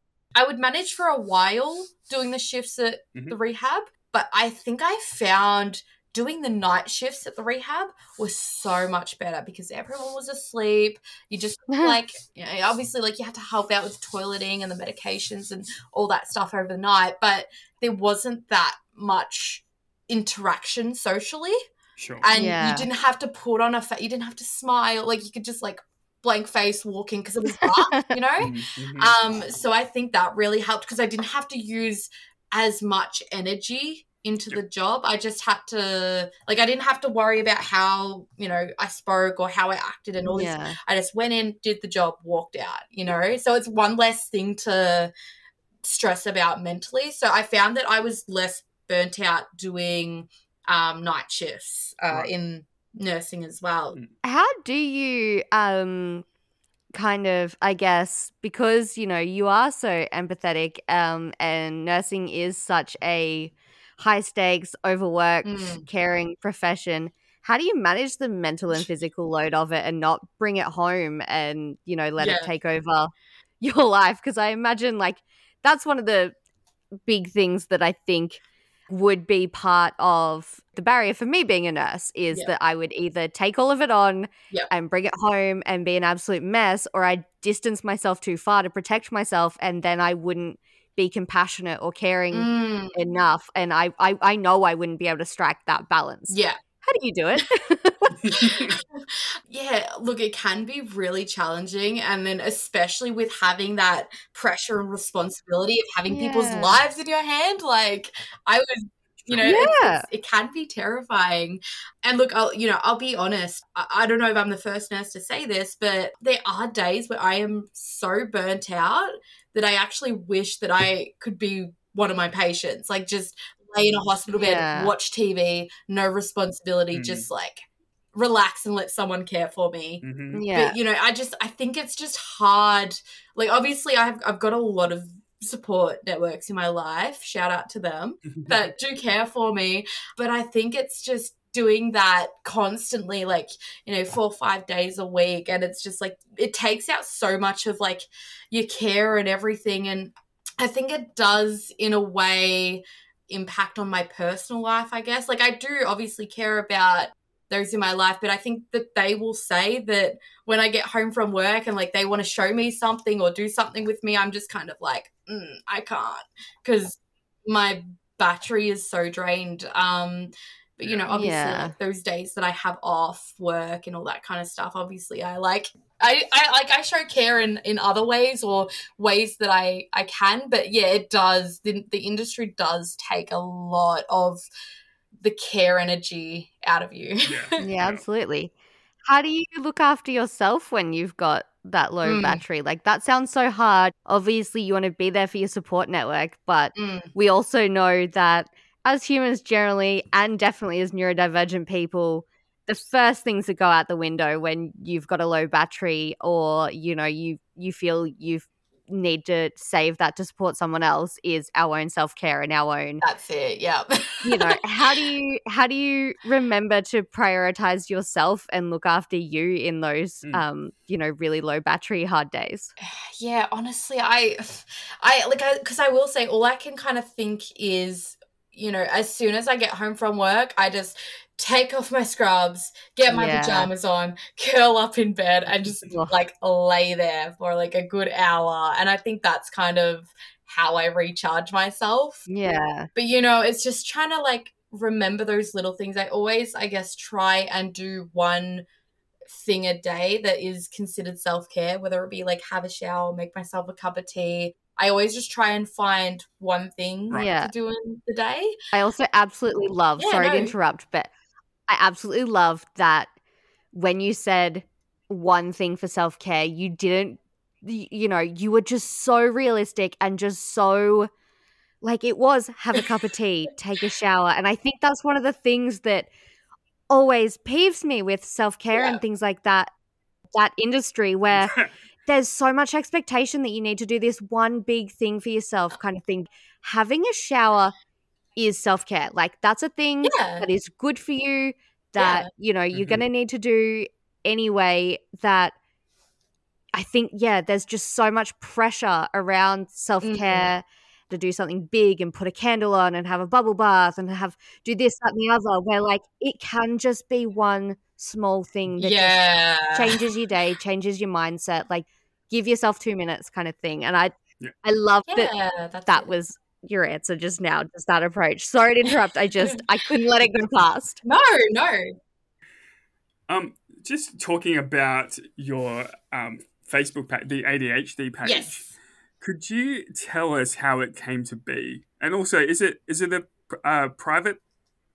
I would manage for a while doing the shifts at Mhm. the rehab, but I think I found doing the night shifts at the rehab was so much better because everyone was asleep. You just like, you know, obviously like you had to help out with toileting and the medications and all that stuff over the night, but there wasn't that much interaction socially, Sure. and Yeah. you didn't have to put on a fa- you didn't have to smile, like you could just like blank face walking because it was dark, you know. Mhm, mhm. Um, so I think that really helped because I didn't have to use as much energy into the job. I just had to, like, I didn't have to worry about how, you know, I spoke or how I acted and all this. Yeah. I just went in, did the job, walked out, you know? So it's one less thing to stress about mentally. So I found that I was less burnt out doing um, night shifts uh, Right. in nursing as well. How do you um kind of, I guess, because, you know, you are so empathetic, um, and nursing is such a high stakes, overworked, Mm. caring profession. How do you manage the mental and physical load of it and not bring it home and, you know, let Yeah. it take over your life? Because I imagine, like, that's one of the big things that I think would be part of the barrier for me being a nurse is Yeah. that I would either take all of it on Yeah. and bring it home and be an absolute mess, or I'd distance myself too far to protect myself, and then I wouldn't be compassionate or caring Mm. enough, and I, I I know I wouldn't be able to strike that balance. Yeah. How do you do it? Yeah, look, it can be really challenging. And then, especially with having that pressure and responsibility of having people's Yeah. lives in your hand, like I was, you know, it's, Yeah. it's, it can be terrifying. And look, I'll, you know, I'll be honest. I, I don't know if I'm the first nurse to say this, but there are days where I am so burnt out that I actually wish that I could be one of my patients, like just lay in a hospital bed, Yeah. watch T V, no responsibility, Mm. just like relax and let someone care for me. Mhm. Yeah. But, you know, I just, I think it's just hard. Like, obviously, I've, I've got a lot of support networks in my life. Shout out to them that do care for me. But I think it's just doing that constantly, like, you know, four or five days a week. And it's just like, it takes out so much of like your care and everything. And I think it does, in a way, impact on my personal life, I guess. Like, I do obviously care about those in my life, but I think that they will say that when I get home from work and like they want to show me something or do something with me, I'm just kind of like, mm, I can't, because my battery is so drained. Um, but, you know, obviously, Yeah. like those days that I have off work and all that kind of stuff, obviously I like, I, I like, I show care in, in other ways or ways that I, I can, but yeah, it does, the, the industry does take a lot of the care energy out of you. Yeah. Yeah, absolutely. How do you look after yourself when you've got that low Mm. battery? Like, that sounds so hard. Obviously, you want to be there for your support network, but Mm. we also know that as humans generally, and definitely as neurodivergent people, the first things that go out the window when you've got a low battery, or, you know, you you feel you need to save that to support someone else, is our own self-care and our own, That's it. Yeah. you know, how do you how do you remember to prioritize yourself and look after you in those Mm. um you know, really low battery hard days? Yeah, honestly, I, I like, I, because I will say, all I can kind of think is, you know, as soon as I get home from work, I just take off my scrubs, get my Yeah. pajamas on, curl up in bed, and just Ugh. like lay there for like a good hour. And I think that's kind of how I recharge myself. Yeah. But, you know, it's just trying to like remember those little things. I always, I guess, try and do one thing a day that is considered self-care, whether it be like have a shower, make myself a cup of tea. I always just try and find one thing Right. Yeah. to do in the day. I also absolutely love, Yeah, sorry to no. interrupt, but I absolutely love that when you said one thing for self-care, you didn't, y- you know, you were just so realistic and just so, like, it was have a cup of tea, take a shower. And I think that's one of the things that always peeves me with self-care Yeah. and things like that, that industry where there's so much expectation that you need to do this one big thing for yourself kind of thing. Having a shower is self-care. Like, that's a thing Yeah. that is good for you, that, Yeah. you know, you're Mhm. going to need to do anyway, that I think, yeah, there's just so much pressure around self-care to do something big and put a candle on and have a bubble bath and have do this, that, and the other, where like it can just be one small thing that Yeah. just changes your day, changes your mindset, like give yourself two minutes kind of thing. And I Yeah. I love that Yeah, that's that it. was your answer just now, just that approach. Sorry to interrupt. I just I couldn't let it go past. No, no. Um, just talking about your um Facebook page, the A D H D page. Yes. Could you tell us how it came to be? And also, is it is it a uh, private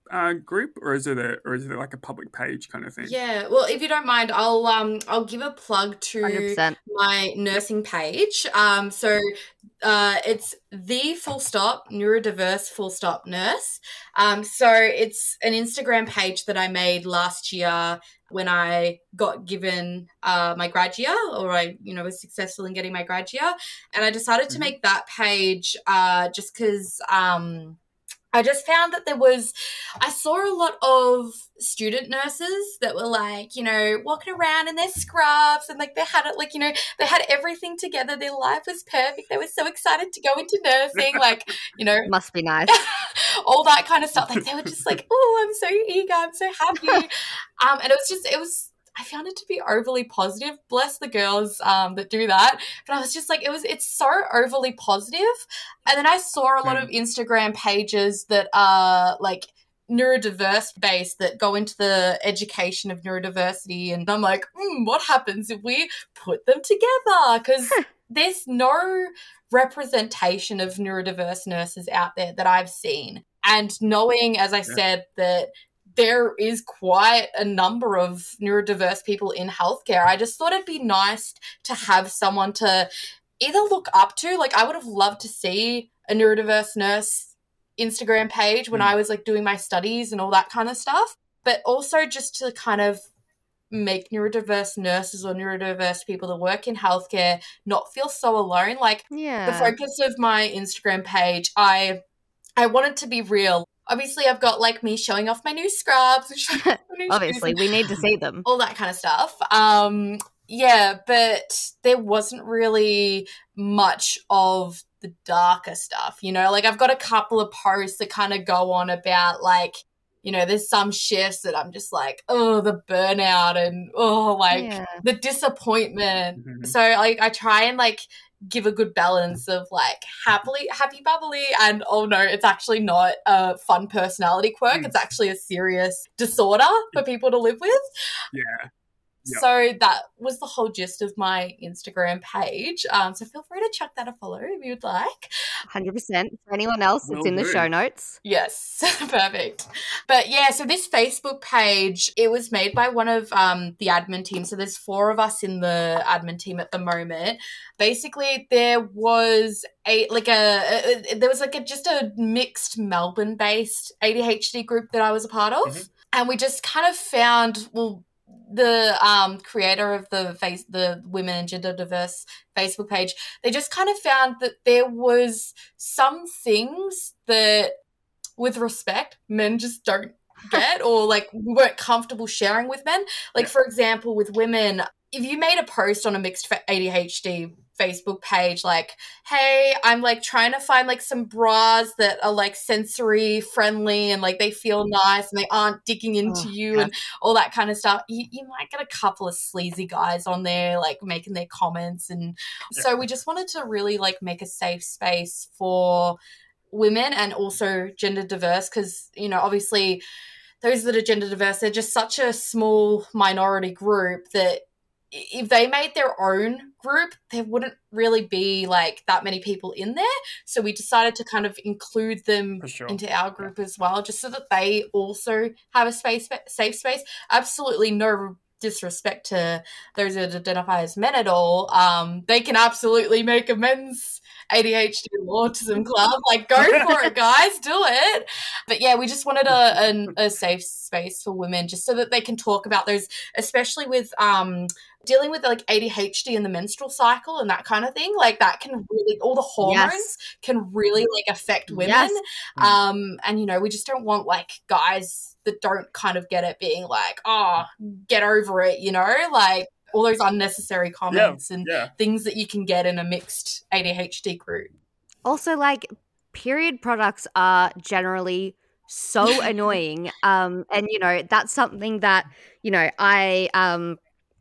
uh, group, or is it a or is it like a public page kind of thing? Yeah, well, if you don't mind, I'll um I'll give a plug to one hundred percent. my nursing page. Um, so uh, it's the full stop neurodiverse full stop nurse. Um, so it's an Instagram page that I made last year when I got given uh, my grad year, or I, you know, was successful in getting my grad year. And I decided to Mhm. make that page uh, just because um, I just found that there was, I saw a lot of student nurses that were like, you know, walking around in their scrubs and like they had it like, you know, they had everything together. Their life was perfect. They were so excited to go into nursing, like, you know, Must be nice. all that kind of stuff. Like they were just like, oh, I'm so eager, I'm so happy. Um, and it was just, it was, I found it to be overly positive. Bless the girls um, that do that. But I was just like, it was, it's so overly positive. And then I saw a lot of Instagram pages that are like neurodiverse based that go into the education of neurodiversity. And I'm like, mm, what happens if we put them together? Because there's no representation of neurodiverse nurses out there that I've seen. And knowing, as I Yeah. said, that there is quite a number of neurodiverse people in healthcare, I just thought it'd be nice to have someone to either look up to. Like, I would have loved to see a neurodiverse nurse Instagram page when Mm. I was like doing my studies and all that kind of stuff, but also just to kind of make neurodiverse nurses or neurodiverse people that work in healthcare not feel so alone. Like, Yeah. the focus of my Instagram page, I I wanted to be real. Obviously, I've got like me showing off my new scrubs, and showing off my new shoes Obviously, and we need to see them. all that kind of stuff. Um, yeah, but there wasn't really much of the darker stuff, you know? Like, I've got a couple of posts that kind of go on about, like, you know, there's some shifts that I'm just like, oh, the burnout and, oh, like, Yeah. the disappointment. Mhm. So, like, I try and, like, give a good balance of like happily happy bubbly and oh no, it's actually not a fun personality quirk, Mm. it's actually a serious disorder for people to live with. Yeah. Yep. So that was the whole gist of my Instagram page. Um, so feel free to chuck that a follow if you'd like. one hundred percent. For anyone else, it's Will in the do. show notes. Yes, perfect. But yeah, so this Facebook page, it was made by one of um, the admin team. So there's four of us in the admin team at the moment. Basically, there was a like a, a there was like a just a mixed Melbourne-based A D H D group that I was a part of, Mhm. and we just kind of found well. The um, creator of the face, the Women and Gender Diverse Facebook page, they just kind of found that there was some things that, with respect, men just don't get or like weren't comfortable sharing with men. Like, Yeah. for example, with women, if you made a post on a mixed A D H D Facebook page, like, hey, I'm like trying to find like some bras that are like sensory friendly and like they feel nice and they aren't digging into Oh, you yes. and all that kind of stuff, you, you might get a couple of sleazy guys on there like making their comments. And Yeah. so we just wanted to really like make a safe space for women and also gender diverse, because, you know, obviously those that are gender diverse, they're just such a small minority group that if they made their own group, there wouldn't really be like that many people in there. So we decided to kind of include them For sure. into our group as well, just so that they also have a space, safe space. Absolutely no disrespect to those that identify as men at all. Um, they can absolutely make a men's A D H D autism club. Like, go for it, guys, do it. But yeah, we just wanted a, a, a safe space for women just so that they can talk about those, especially with um dealing with like A D H D and the menstrual cycle and that kind of thing. Like, that can really, all the hormones Yes. can really like affect women. Yes. Um, and you know, we just don't want like guys that don't kind of get it being like, oh, get over it, you know, like all those unnecessary comments and Yeah. things that you can get in a mixed A D H D group. Also, like, period products are generally so annoying. Um, and, you know, that's something that, you know, I, um,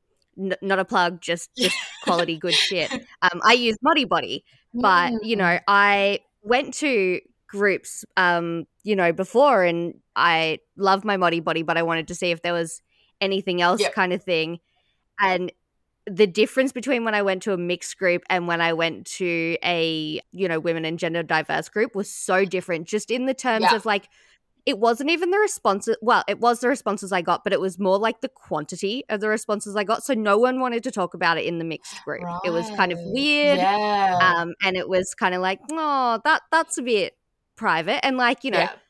n- not a plug, just, just quality good shit. Um, I use Moddy Body, but, you Mm. know, I went to groups, um, you know, before, and I loved my Moddy Body, but I wanted to see if there was anything else Yep. kind of thing. And the difference between when I went to a mixed group and when I went to a, you know, women and gender diverse group was so different, just in the terms Yeah. of like, it wasn't even the responses. Well, it was the responses I got, but it was more like the quantity of the responses I got. So no one wanted to talk about it in the mixed group. Right. It was kind of weird. Yeah. Um, and it was kind of like, oh, that that's a bit private. And like, you know, Yeah.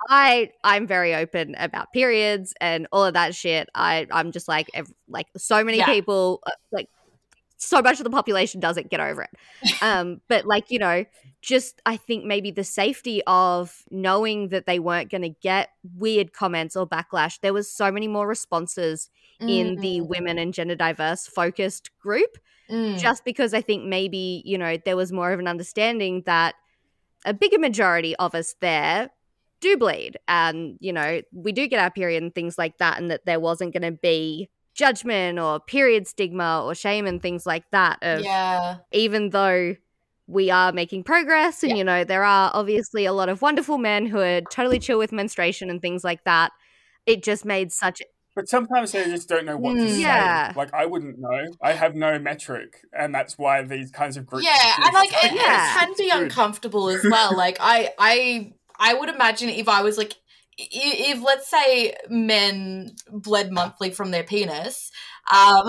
I I'm very open about periods and all of that shit. I I'm just like ev- like so many Yeah. people uh, like so much of the population doesn't get over it. Um, but like, you know, just I think maybe the safety of knowing that they weren't going to get weird comments or backlash. There was so many more responses in the Mm. women and gender diverse focused group, Mm. just because I think maybe, you know, there was more of an understanding that a bigger majority of us there do bleed, and, you know, we do get our period and things like that, and that there wasn't going to be judgment or period stigma or shame and things like that of Yeah. even though we are making progress and, Yeah. you know, there are obviously a lot of wonderful men who are totally chill with menstruation and things like that. It just made such But sometimes they just don't know what to Mm. say. Yeah. Like, I wouldn't know. I have no metric, and that's why these kinds of groups Yeah, exist. and like it, Yeah. it can be Good. uncomfortable as well. Like I, I, I would imagine if I was like, i- if let's say men bled monthly from their penis, um,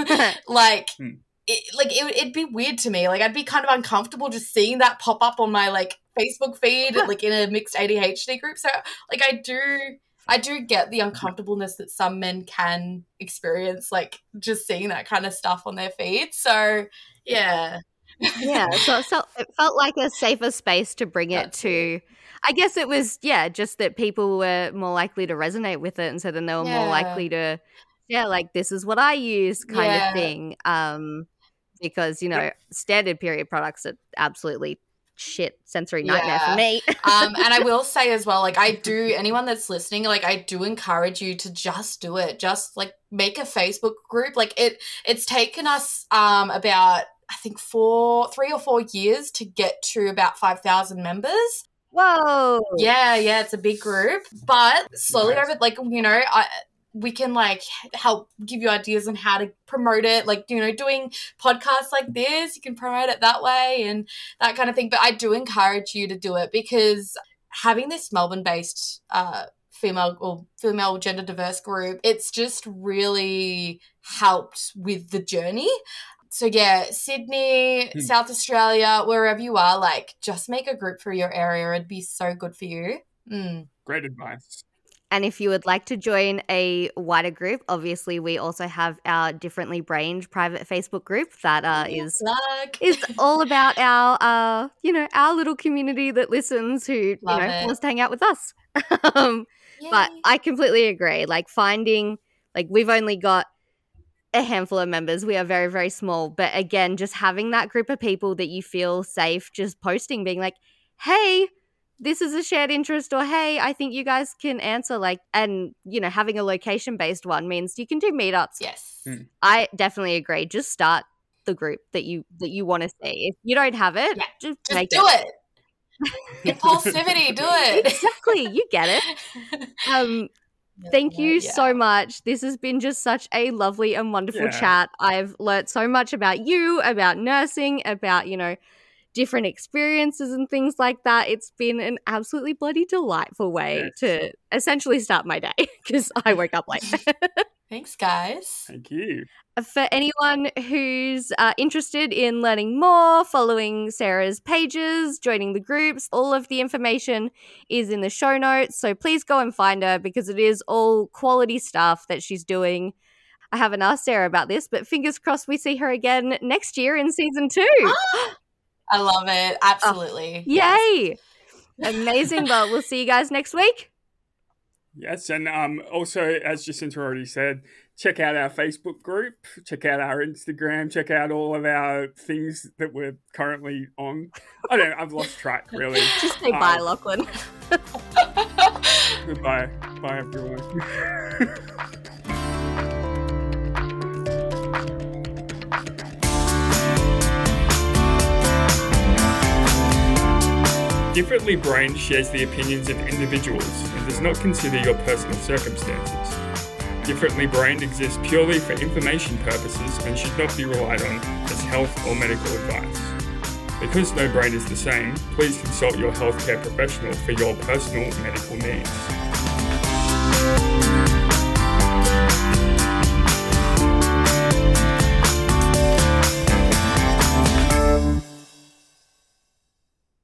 like. Hmm. It, like it, it'd be weird to me. Like I'd be kind of uncomfortable just seeing that pop up on my like Facebook feed, like in a mixed A D H D group. So like I do, I do get the uncomfortableness that some men can experience, like just seeing that kind of stuff on their feed. So yeah, yeah, so it felt, it felt like a safer space to bring it That's to. I guess it was, yeah, just that people were more likely to resonate with it, and so then they were more Yeah. likely to, yeah, like this is what I use kind Yeah. of thing. Um, because, you know, standard period products are absolutely shit sensory nightmare Yeah. for me. um, and I will say as well, like I do, anyone that's listening, like I do encourage you to just do it. Just like make a Facebook group. Like it, it's taken us um about I think four, three or four years to get to about five thousand members. Whoa. Yeah, yeah, it's a big group, but slowly Nice. over, like you know, I. we can like help give you ideas on how to promote it, like, you know, doing podcasts like this, you can promote it that way and that kind of thing. But I do encourage you to do it because having this Melbourne based uh female or female gender diverse group, it's just really helped with the journey. So yeah, Sydney, Hmm. South Australia, wherever you are, like just make a group for your area. It'd be so good for you. Mm. Great advice. And if you would like to join a wider group, obviously we also have our Differently Brained private Facebook group that uh, is Luck. is all about our uh, you know, our little community that listens who, you Love know, it. wants to hang out with us. um, but Yay. I completely agree. Like finding, like we've only got a handful of members. We are very, very small. But again, just having that group of people that you feel safe just posting, being like, hey, this is a shared interest, or hey, I think you guys can answer, like, and, you know, having a location based one means you can do meetups. Yes. Mm. I definitely agree. Just start the group that you that you want to see. If you don't have it, Yeah, just, Just make do it. it. Impulsivity, do it. Exactly, you get it. Um, thank you Yeah. so much. This has been just such a lovely and wonderful Yeah. chat. I've learnt so much about you, about nursing, about, you know, different experiences and things like that. It's been an absolutely bloody delightful way Yes. to essentially start my day because I woke up late. Thanks, guys. Thank you. For anyone who's uh, interested in learning more, following Sarah's pages, joining the groups, all of the information is in the show notes. So please go and find her because it is all quality stuff that she's doing. I haven't asked Sarah about this, but fingers crossed we see her again next year in season two. I love it. Absolutely. Yay! Amazing. Well, we'll see you guys next week. Yes, and um, also, as Jacinta already said, check out our Facebook group, check out our Instagram, check out all of our things that we're currently on. I don't know, I've lost track, really. Just say bye, Um, Lachlan. Goodbye. Bye, everyone. Differently Brained shares the opinions of individuals and does not consider your personal circumstances. Differently Brained exists purely for information purposes and should not be relied on as health or medical advice. Because no brain is the same, please consult your healthcare professional for your personal medical needs.